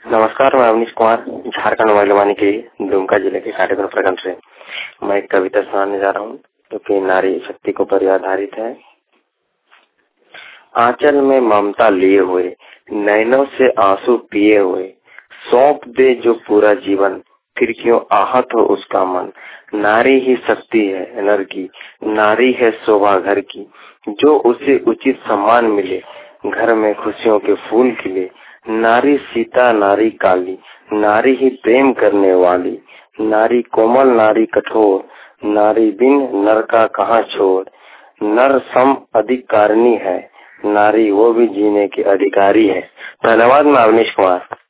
नमस्कार, मैं अवनीश कुमार झारखंड महिलवानी के दुमका जिले के काटेगुन प्रखंड से मैं एक कविता सुनाने जा रहा हूँ जो कि नारी शक्ति के ऊपर आधारित है। आंचल में ममता लिए हुए, नैनों से आंसू पिए हुए, सौंप दे जो पूरा जीवन, फिर क्यों आहत हो उसका मन। नारी ही शक्ति है नर की, नारी है शोभा घर की, जो उसे उचित सम्मान मिले, घर में खुशियों के फूल खिले। नारी सीता नारी काली, नारी ही प्रेम करने वाली, नारी कोमल नारी कठोर, नारी बिन नर का कहाँ छोड़। नर सम अधिकारिणी है, नारी वो भी जीने की अधिकारी है। धन्यवाद। मैं अवनीश कुमार।